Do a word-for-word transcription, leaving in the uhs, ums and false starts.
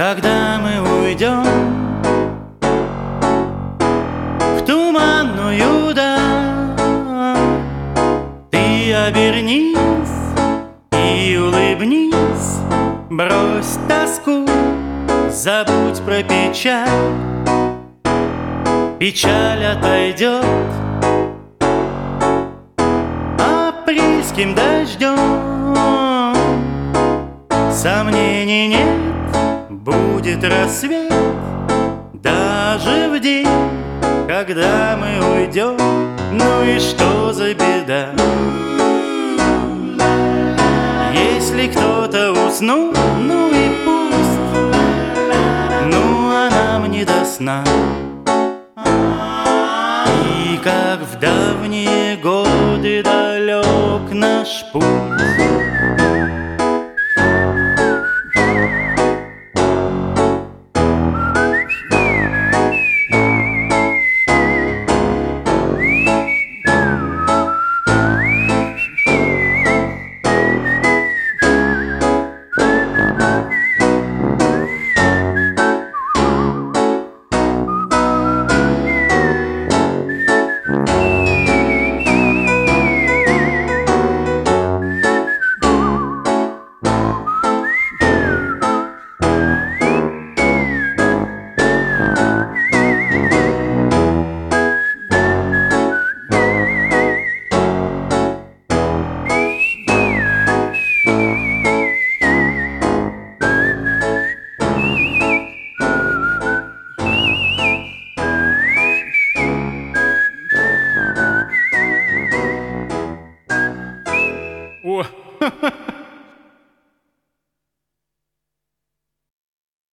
Когда мы уйдем в туманную даль, ты обернись и улыбнись, брось тоску, забудь про печаль. Печаль отойдет апрельским дождем. Сомнений нет, будет рассвет даже в день, когда мы уйдем. Ну и что за беда, если кто-то уснул, ну и пусть, ну а нам не до сна. И как в давние годы далек наш путь. О,